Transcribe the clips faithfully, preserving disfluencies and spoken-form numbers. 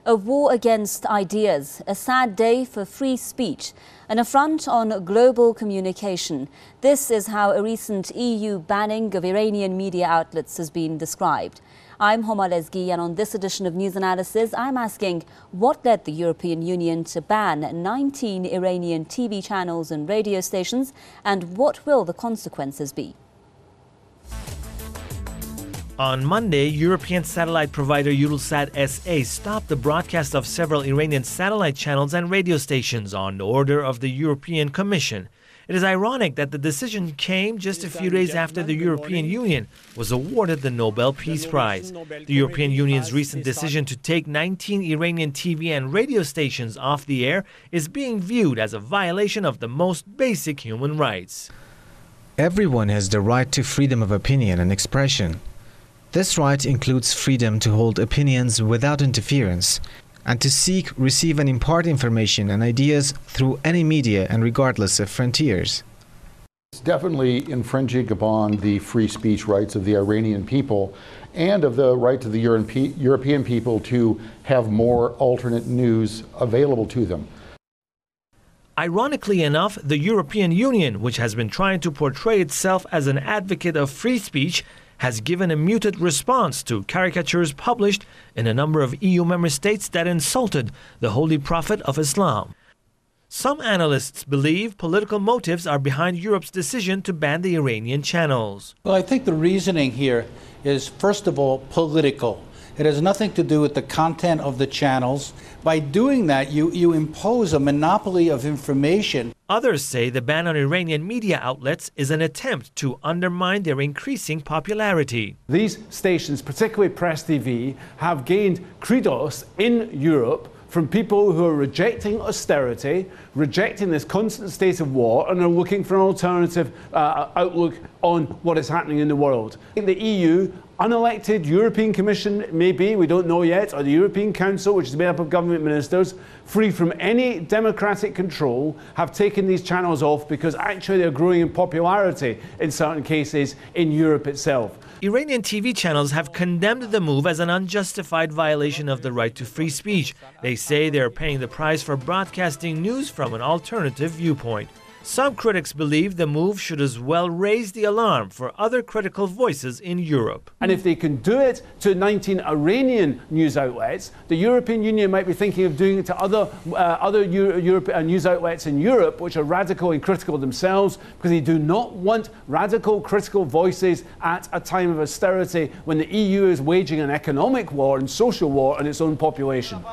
A war against ideas, a sad day for free speech, an affront on global communication. This is how a recent E U banning of Iranian media outlets has been described. I'm Homa Lezgi, and on this edition of News Analysis, I'm asking what led the European Union to ban nineteen Iranian T V channels and radio stations, and what will the consequences be? On Monday, European satellite provider Eutelsat S A stopped the broadcast of several Iranian satellite channels and radio stations on order of the European Commission. It is ironic that the decision came just a few days after the European Union was awarded the Nobel Peace Prize. The European Union's recent decision to take nineteen Iranian T V and radio stations off the air is being viewed as a violation of the most basic human rights. Everyone has the right to freedom of opinion and expression. This right includes freedom to hold opinions without interference and to seek, receive and impart information and ideas through any media and regardless of frontiers. It's definitely infringing upon the free speech rights of the Iranian people and of the right of the European people to have more alternate news available to them. Ironically enough, the European Union, which has been trying to portray itself as an advocate of free speech, has given a muted response to caricatures published in a number of E U member states that insulted the Holy Prophet of Islam. Some analysts believe political motives are behind Europe's decision to ban the Iranian channels. Well, I think the reasoning here is, first of all, political. It has nothing to do with the content of the channels. By doing that, you, you impose a monopoly of information. Others say the ban on Iranian media outlets is an attempt to undermine their increasing popularity. These stations, particularly Press T V, have gained credence in Europe from people who are rejecting austerity, rejecting this constant state of war, and are looking for an alternative uh, outlook on what is happening in the world. In the E U, unelected European Commission, maybe, we don't know yet, or the European Council, which is made up of government ministers, free from any democratic control, have taken these channels off because actually they're growing in popularity in certain cases in Europe itself. Iranian T V channels have condemned the move as an unjustified violation of the right to free speech. They say they're paying the price for broadcasting news from an alternative viewpoint. Some critics believe the move should as well raise the alarm for other critical voices in Europe. And if they can do it to nineteen Iranian news outlets, the European Union might be thinking of doing it to other, uh, other Euro Europe, uh, news outlets in Europe, which are radical and critical themselves, because they do not want radical, critical voices at a time of austerity when the E U is waging an economic war and social war on its own population.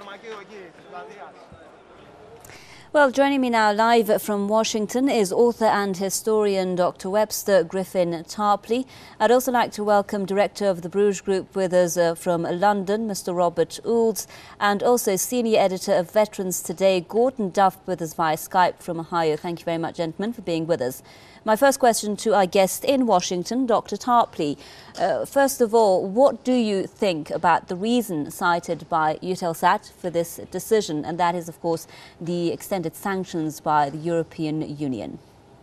Well, joining me now live from Washington is author and historian Doctor Webster Griffin Tarpley. I'd also like to welcome Director of the Bruges Group with us uh, from London, Mister Robert Oulds, and also Senior Editor of Veterans Today, Gordon Duff, with us via Skype from Ohio. Thank you very much, gentlemen, for being with us. My first question to our guest in Washington, Doctor Tarpley. Uh, first of all, what do you think about the reason cited by Eutelsat for this decision? And that is, of course, the extended sanctions by the European Union.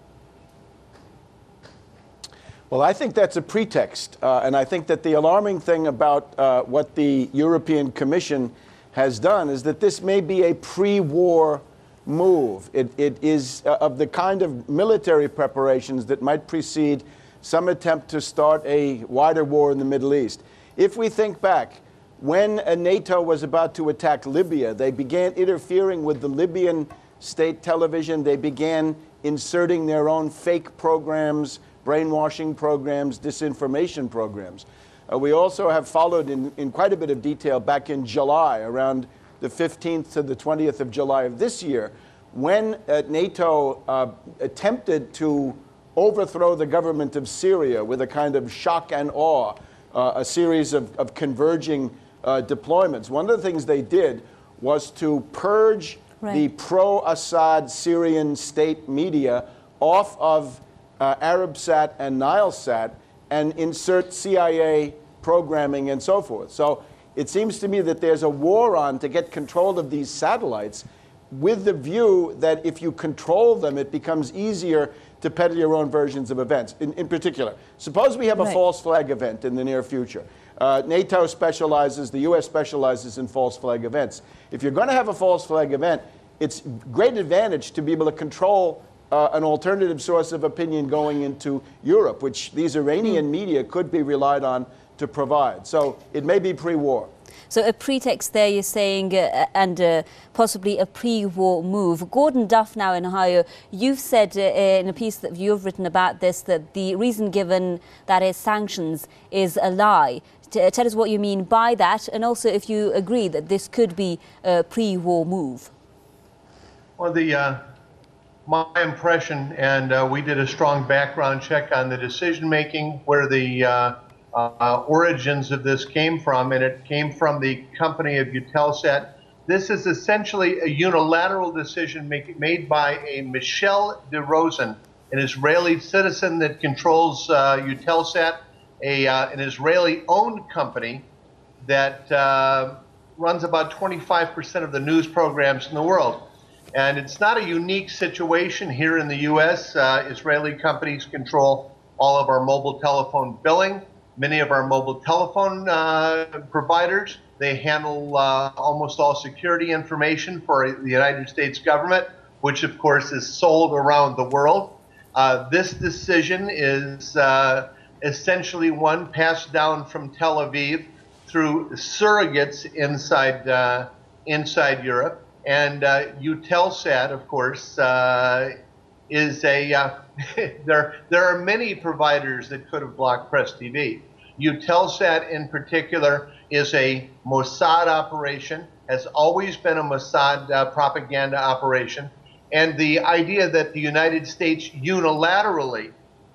Well, I think that's a pretext. Uh, and I think that the alarming thing about uh, what the European Commission has done is that this may be a pre-war move. It, it is uh, of the kind of military preparations that might precede some attempt to start a wider war in the Middle East. If we think back, when uh, NATO was about to attack Libya, they began interfering with the Libyan state television. They began inserting their own fake programs, brainwashing programs, disinformation programs. Uh, we also have followed in, in quite a bit of detail back in July, around the fifteenth to the twentieth of July of this year, when uh, NATO uh, attempted to overthrow the government of Syria with a kind of shock and awe, uh, a series of, of converging uh, deployments. One of the things they did was to purge right. the pro-Assad Syrian state media off of uh, Arabsat and Nilesat and insert C I A programming and so forth. So it seems to me that there's a war on to get control of these satellites with the view that if you control them, it becomes easier to peddle your own versions of events. In, in particular, suppose we have a right. false flag event in the near future. Uh, NATO specializes, the U S specializes in false flag events. If you're going to have a false flag event, it's great advantage to be able to control uh, an alternative source of opinion going into Europe, which these Iranian mm. media could be relied on to provide. So it may be pre-war. So a pretext there, you're saying, uh, and uh, possibly a pre-war move. Gordon Duff now in Ohio, you've said uh, in a piece that you've written about this that the reason given, that is sanctions, is a lie. T- tell us what you mean by that, and also if you agree that this could be a pre-war move. Well, the uh, my impression, and uh, we did a strong background check on the decision-making, where the uh, Uh, origins of this came from, and it came from the company of Eutelsat. This is essentially a unilateral decision make, made by a Michel de Rosen, an Israeli citizen that controls uh, Eutelsat, a, uh, an Israeli-owned company that uh, runs about twenty-five percent of the news programs in the world. And it's not a unique situation here in the U S. Uh, Israeli companies control all of our mobile telephone billing. Many of our mobile telephone uh, providers, they handle uh, almost all security information for the United States government, which of course is sold around the world. Uh, this decision is uh, essentially one passed down from Tel Aviv through surrogates inside, uh, inside Europe. And uh, Eutelsat, of course, uh, is a, uh, there, there are many providers that could have blocked Press T V. Eutelsat in particular is a Mossad operation, has always been a Mossad uh, propaganda operation. And the idea that the United States unilaterally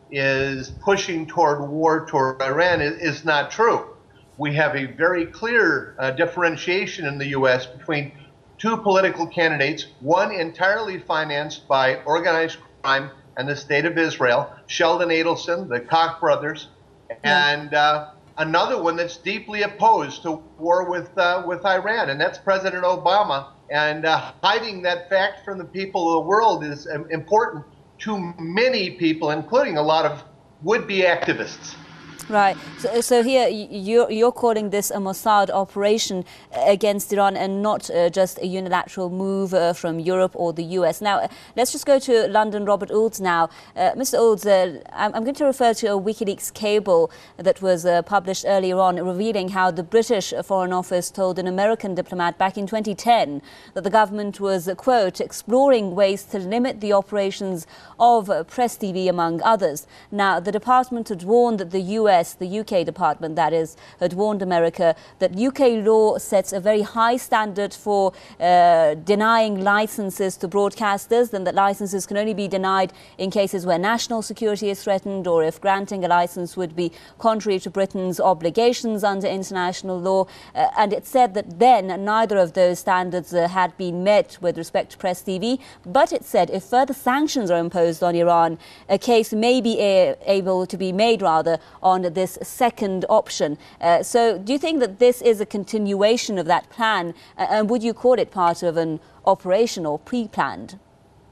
is pushing toward war toward Iran is, is not true. We have a very clear uh, differentiation in the U S between two political candidates, one entirely financed by organized crime and the State of Israel, Sheldon Adelson, the Koch brothers, and uh, another one that's deeply opposed to war with uh, with Iran, and that's President Obama. And uh, hiding that fact from the people of the world is um, important to many people, including a lot of would-be activists. Right. So, so here you're, you're calling this a Mossad operation against Iran and not uh, just a unilateral move uh, from Europe or the U S. Now, let's just go to London. Robert Olds now. Uh, Mister Olds, uh, I'm, I'm going to refer to a WikiLeaks cable that was uh, published earlier on revealing how the British Foreign Office told an American diplomat back in twenty ten that the government was, uh, quote, exploring ways to limit the operations of uh, Press T V, among others. Now, the department had warned that the U S the U K department, that is, had warned America that U K law sets a very high standard for uh, denying licenses to broadcasters, and that licenses can only be denied in cases where national security is threatened or if granting a license would be contrary to Britain's obligations under international law. Uh, and it said that then neither of those standards uh, had been met with respect to Press T V. But it said if further sanctions are imposed on Iran, a case may be a- able to be made, rather, on this second option. Uh, so do you think that this is a continuation of that plan? Uh, and would you call it part of an operation or pre-planned?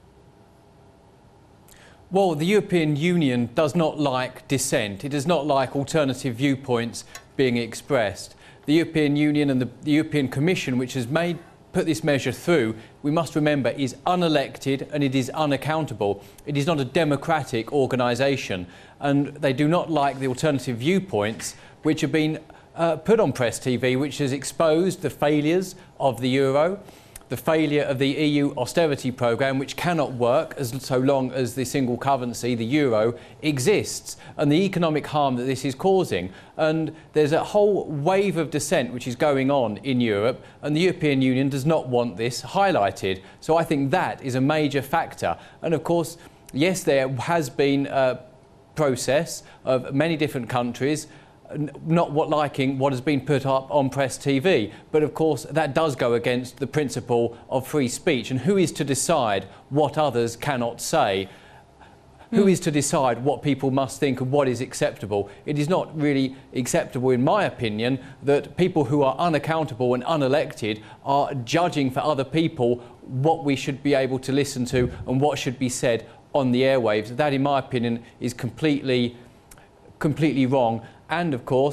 Well, the European Union does not like dissent. It does not like alternative viewpoints being expressed. The European Union and the, the European Commission, which has made put this measure through, we must remember, is unelected and it is unaccountable. It is not a democratic organisation, and they do not like the alternative viewpoints which have been uh, put on Press T V, which has exposed the failures of the euro, the failure of the E U austerity programme, which cannot work as so long as the single currency, the euro, exists, and the economic harm that this is causing. And there's a whole wave of dissent which is going on in Europe, and the European Union does not want this highlighted. So I think that is a major factor. And of course, yes, there has been a process of many different countries not what liking what has been put up on Press T V. But of course that does go against the principle of free speech. And who is to decide what others cannot say? Who mm. is to decide what people must think and what is acceptable? It is not really acceptable, in my opinion, that people who are unaccountable and unelected are judging for other people what we should be able to listen to and what should be said on the airwaves. That, in my opinion, is completely, completely wrong. And of course,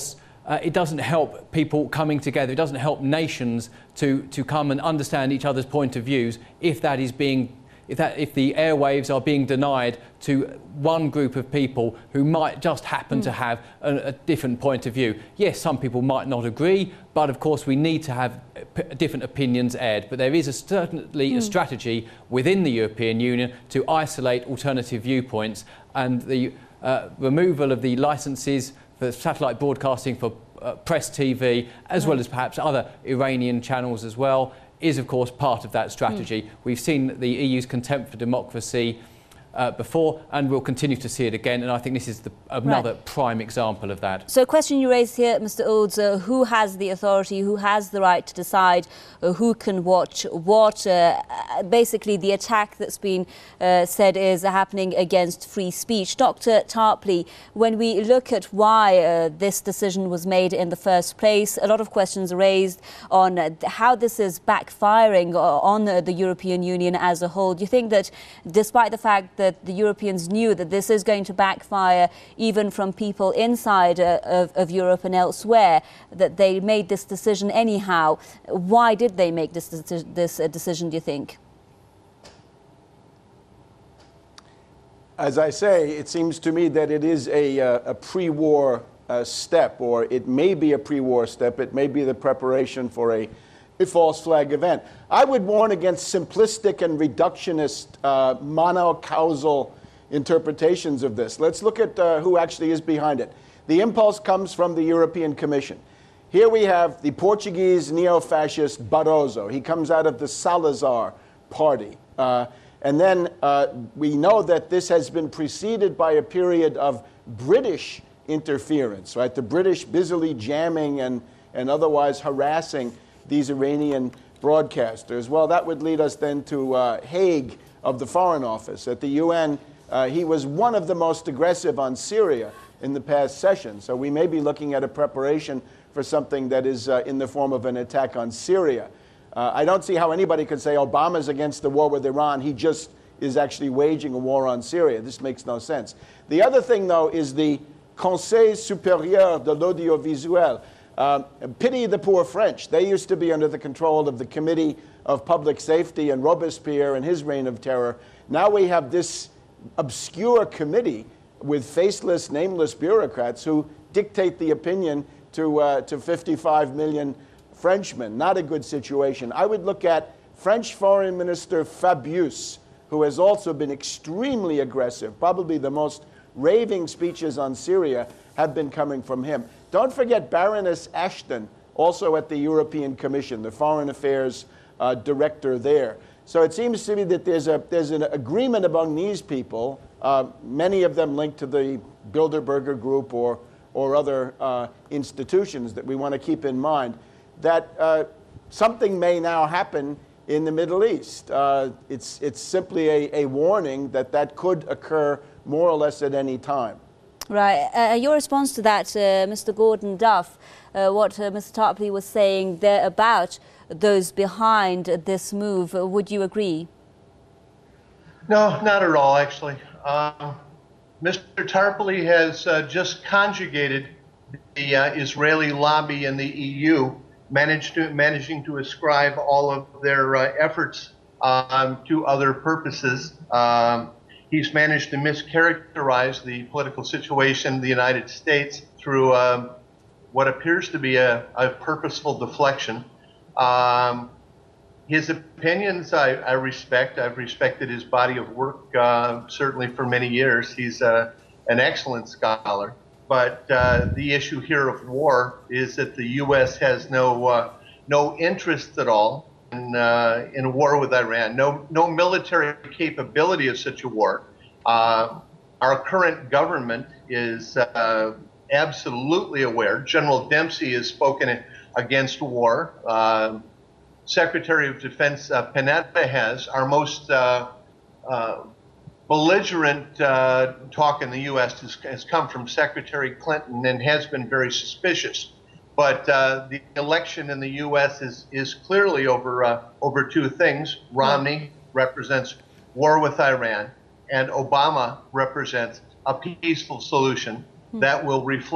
uh, it doesn't help people coming together. It doesn't help nations to, to come and understand each other's point of views if that is being If, that, if the airwaves are being denied to one group of people who might just happen mm. to have a, a different point of view. Yes, some people might not agree, but of course we need to have p- different opinions aired. But there is a certainly mm. a strategy within the European Union to isolate alternative viewpoints, and the uh, removal of the licences for satellite broadcasting for uh, Press T V, as mm. well as perhaps other Iranian channels as well, is of course part of that strategy. Mm. We've seen the E U's contempt for democracy uh, before, and we'll continue to see it again, and I think this is the, another right. prime example of that. So a question you raised here, Mister Olds, uh, who has the authority, who has the right to decide uh, who can watch what? Uh, basically the attack that's been uh, said is happening against free speech. Doctor Tarpley, when we look at why uh, this decision was made in the first place, a lot of questions are raised on uh, how this is backfiring on uh, the European Union as a whole. Do you think that despite the fact that the Europeans knew that this is going to backfire even from people inside uh, of, of Europe and elsewhere, that they made this decision anyhow? Why did they make this, this uh, decision, do you think? As I say, it seems to me that it is a, uh, a pre-war uh, step, or it may be a pre-war step. It may be the preparation for a, a false flag event. I would warn against simplistic and reductionist uh, monocausal interpretations of this. Let's look at uh, who actually is behind it. The impulse comes from the European Commission. Here we have the Portuguese neo-fascist Barroso. He comes out of the Salazar party. Uh, And then uh, we know that this has been preceded by a period of British interference, right? The British busily jamming and, and otherwise harassing these Iranian broadcasters. Well, that would lead us then to uh, Hague of the Foreign Office. At the U N, uh, he was one of the most aggressive on Syria in the past session. So we may be looking at a preparation for something that is uh, in the form of an attack on Syria. Uh, I don't see how anybody could say Obama's against the war with Iran. He just is actually waging a war on Syria. This makes no sense. The other thing, though, is the Conseil supérieur de l'audiovisuel. Uh, pity the poor French. They used to be under the control of the Committee of Public Safety and Robespierre and his reign of terror. Now we have this obscure committee with faceless, nameless bureaucrats who dictate the opinion to, uh, to fifty-five million Frenchmen. Not a good situation. I would look at French Foreign Minister Fabius, who has also been extremely aggressive. Probably the most raving speeches on Syria have been coming from him. Don't forget Baroness Ashton, also at the European Commission, the Foreign Affairs uh, Director there. So it seems to me that there's, a, there's an agreement among these people, uh, many of them linked to the Bilderberger Group or, or other uh, institutions that we want to keep in mind, that uh, something may now happen in the Middle East. Uh, it's, it's simply a, a warning that that could occur more or less at any time. Right. Uh, your response to that, uh, Mister Gordon Duff, uh, what uh, Mister Tarpley was saying there about those behind this move, uh, would you agree? No, not at all, actually. Um, Mister Tarpley has uh, just conjugated the uh, Israeli lobby in the E U, managed to, managing to ascribe all of their uh, efforts um, to other purposes. Um, he's managed to mischaracterize the political situation in the United States through um, what appears to be a, a purposeful deflection. Um, his opinions I, I respect. I've respected his body of work uh, certainly for many years. He's uh, an excellent scholar. But uh, the issue here of war is that the U S has no uh, no interest at all in uh, in a war with Iran. No no military capability of such a war. Uh, our current government is uh, absolutely aware. General Dempsey has spoken against war. Uh, Secretary of Defense uh, Panetta has. Our most uh, uh, belligerent uh, talk in the U S has, has come from Secretary Clinton and has been very suspicious. But uh, the election in the U S is, is clearly over, uh, over two things. Romney represents war with Iran, and Obama represents a peaceful solution that will reflect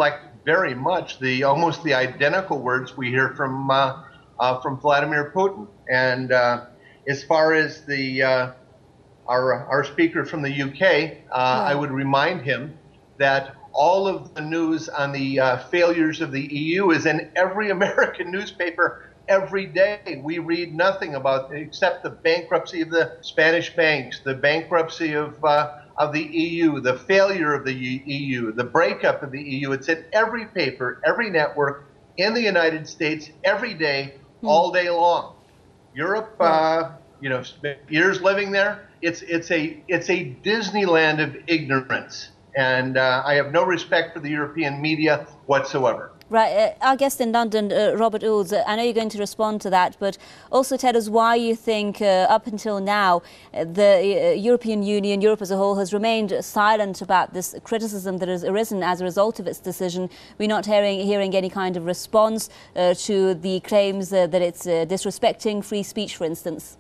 very much the almost the identical words we hear from uh, uh, from Vladimir Putin. And uh, as far as the uh, our our speaker from the U K, uh, yeah. I would remind him that all of the news on the uh, failures of the E U is in every American newspaper every day. We read nothing about except the bankruptcy of the Spanish banks, the bankruptcy of uh, of the E U, the failure of the E U, the breakup of the E U. It's in every paper, every network in the United States every day, hmm. all day long. Europe, uh, you know, years living there. It's it's a it's a Disneyland of ignorance. And uh, I have no respect for the European media whatsoever. Right. Uh, our guest in London, uh, Robert Oulds, uh, I know you're going to respond to that, but also tell us why you think uh, up until now uh, the uh, European Union, Europe as a whole, has remained silent about this criticism that has arisen as a result of its decision. We're not hearing, hearing any kind of response uh, to the claims uh, that it's uh, disrespecting free speech, for instance.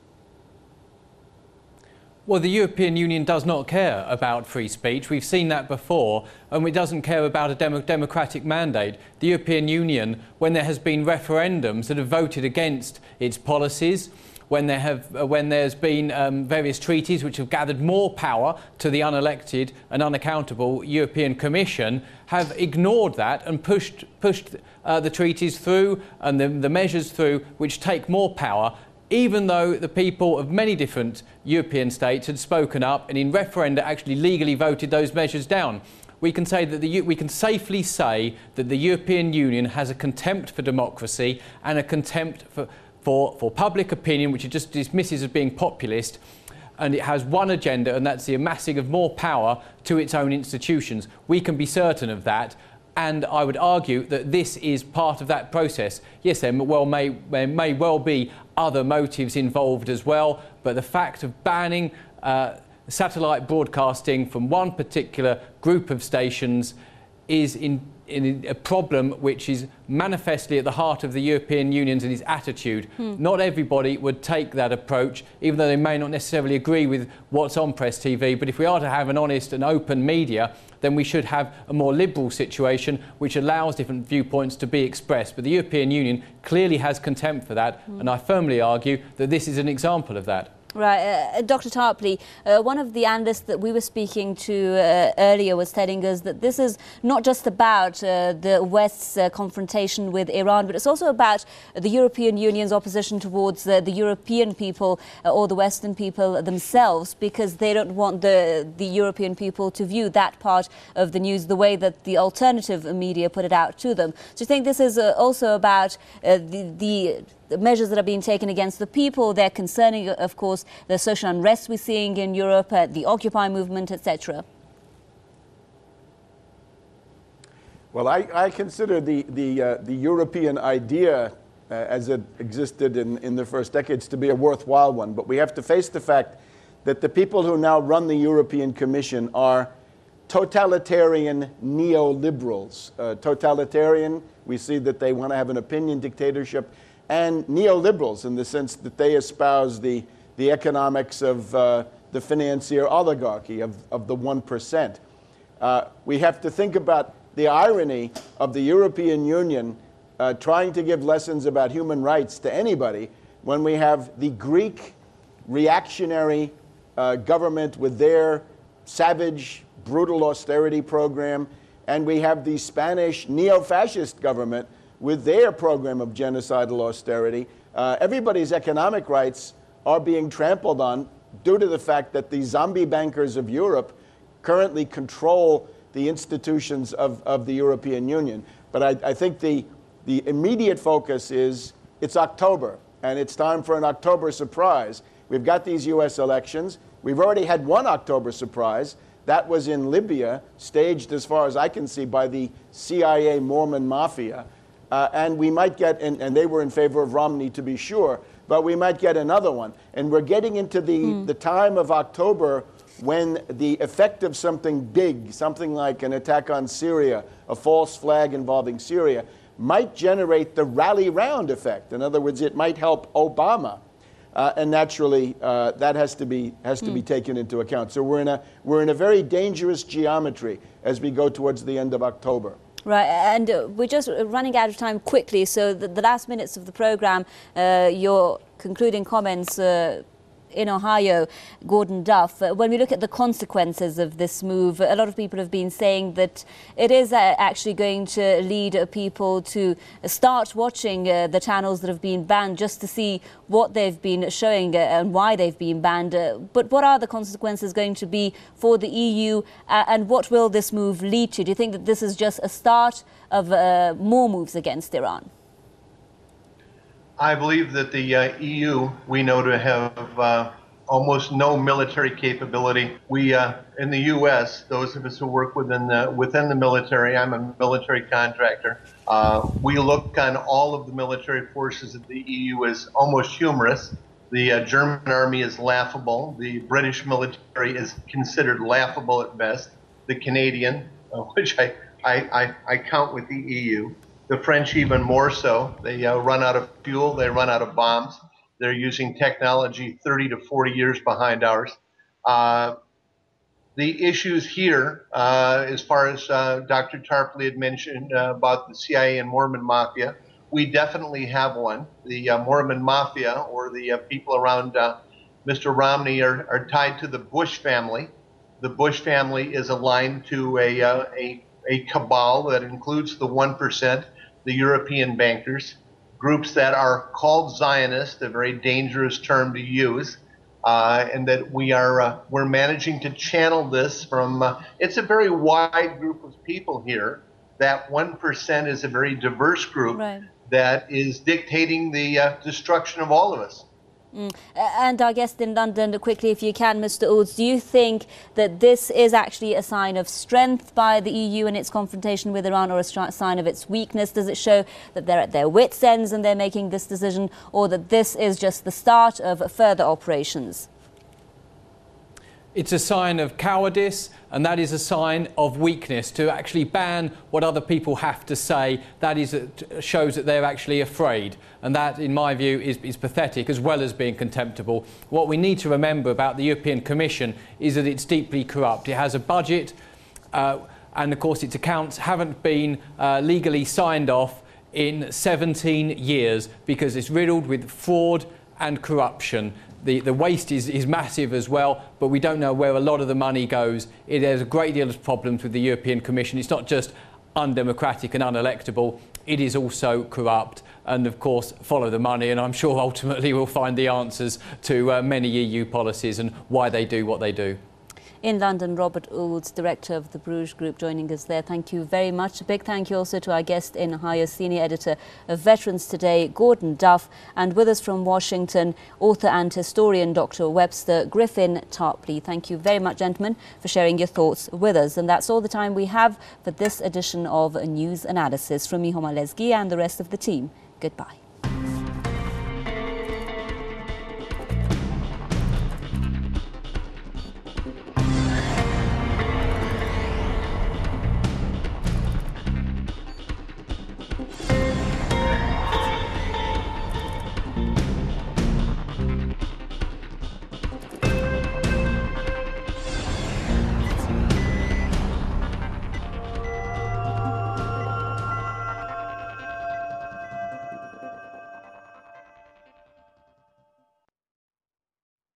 Well, the European Union does not care about free speech. We've seen that before, and it doesn't care about a demo democratic mandate. The European Union, when there has been referendums that have voted against its policies, when there have, uh, when there's been um, various treaties which have gathered more power to the unelected and unaccountable European Commission, have ignored that and pushed pushed uh, the treaties through and the, the measures through which take more power, even though the people of many different European states had spoken up and in referenda actually legally voted those measures down. We can say that the, we can safely say that the European Union has a contempt for democracy and a contempt for, for, for public opinion, which it just dismisses as being populist, and it has one agenda, and that's the amassing of more power to its own institutions. We can be certain of that. And I would argue that this is part of that process. Yes, there, well may, there may well be other motives involved as well, but the fact of banning uh, satellite broadcasting from one particular group of stations is in, in a problem which is manifestly at the heart of the European Union's and its attitude. Hmm. Not everybody would take that approach, even though they may not necessarily agree with what's on Press T V. But if we are to have an honest and open media, then we should have a more liberal situation which allows different viewpoints to be expressed. But the European Union clearly has contempt for that, hmm. and I firmly argue that this is an example of that. Right. Uh, Doctor Tarpley, uh, one of the analysts that we were speaking to uh, earlier was telling us that this is not just about uh, the West's uh, confrontation with Iran, but it's also about the European Union's opposition towards uh, the European people uh, or the Western people themselves, because they don't want the, the European people to view that part of the news the way that the alternative media put it out to them. Do you think this is uh, also about uh, the, the The measures that are being taken against the people? They're concerning, of course, the social unrest we're seeing in Europe, uh, the Occupy movement, et cetera. Well, I, I consider the, the, uh, the European idea uh, as it existed in, in the first decades to be a worthwhile one. But we have to face the fact that the people who now run the European Commission are totalitarian neoliberals. Uh, totalitarian, we see that they want to have an opinion dictatorship, and neoliberals in the sense that they espouse the, the economics of uh, the financier oligarchy, of, of the one percent. Uh, we have to think about the irony of the European Union uh, trying to give lessons about human rights to anybody when we have the Greek reactionary uh, government with their savage, brutal austerity program, and we have the Spanish neo-fascist government with their program of genocidal austerity. Uh, everybody's economic rights are being trampled on due to the fact that the zombie bankers of Europe currently control the institutions of, of the European Union. But I, I think the, the immediate focus is it's October, and it's time for an October surprise. We've got these U S elections. We've already had one October surprise. That was in Libya, staged, as far as I can see, by the C I A Mormon mafia. Uh, and we might get, and, and they were in favor of Romney to be sure, but we might get another one. And we're getting into the, mm. the time of October when the effect of something big, something like an attack on Syria, a false flag involving Syria, might generate the rally round effect. In other words, it might help Obama. Uh, and naturally, uh, that has to be has to mm. be taken into account. So we're in a we're in a very dangerous geometry as we go towards the end of October. Right, and uh, we're just running out of time quickly, so the, the last minutes of the programme, uh, your concluding comments uh, in Ohio, Gordon Duff. Uh, when we look at the consequences of this move, a lot of people have been saying that it is uh, actually going to lead uh, people to start watching uh, the channels that have been banned just to see what they've been showing uh, and why they've been banned. Uh, but what are the consequences going to be for the E U uh, and what will this move lead to? Do you think that this is just a start of uh, more moves against Iran? I believe that the uh, E U, we know to have uh, almost no military capability. We, uh, in the U S, those of us who work within the, within the military, I'm a military contractor, uh, we look on all of the military forces of the E U as almost humorous. The uh, German army is laughable. The British military is considered laughable at best. The Canadian, uh, which I, I, I, I count with the E U. The French even more so. They uh, run out of fuel, they run out of bombs. They're using technology thirty to forty years behind ours. Uh, the issues here, uh, as far as uh, Doctor Tarpley had mentioned uh, about the C I A and Mormon Mafia, we definitely have one. The uh, Mormon Mafia, or the uh, people around uh, Mister Romney, are, are tied to the Bush family. The Bush family is aligned to a, uh, a, a cabal that includes the one percent, the European bankers, groups that are called Zionist, a very dangerous term to use, uh, and that we are uh, we're managing to channel this from. Uh, it's a very wide group of people here. That one percent is a very diverse group right. that is dictating the uh, destruction of all of us. Mm. And our guest in London, quickly, if you can, Mister Olds, do you think that this is actually a sign of strength by the E U in its confrontation with Iran, or a sign of its weakness? Does it show that they're at their wits' ends and they're making this decision, or that this is just the start of further operations? It's a sign of cowardice, and that is a sign of weakness. To actually ban what other people have to say, that is a, shows that they're actually afraid. And that, in my view, is, is pathetic as well as being contemptible. What we need to remember about the European Commission is that it's deeply corrupt. It has a budget, uh, and of course its accounts haven't been uh, legally signed off in seventeen years because it's riddled with fraud and corruption. The, the waste is, is massive as well, but we don't know where a lot of the money goes. It has a great deal of problems with the European Commission. It's not just undemocratic and unelectable, it is also corrupt. And of course, follow the money, and I'm sure ultimately we'll find the answers to uh, many E U policies and why they do what they do. In London, Robert Olds, director of the Bruges Group, joining us there. Thank you very much. A big thank you also to our guest in Ohio, senior editor of Veterans Today, Gordon Duff, and with us from Washington, author and historian Doctor Webster Griffin Tarpley. Thank you very much, gentlemen, for sharing your thoughts with us. And that's all the time we have for this edition of News Analysis. From me, Homa Lesgi, and the rest of the team, goodbye.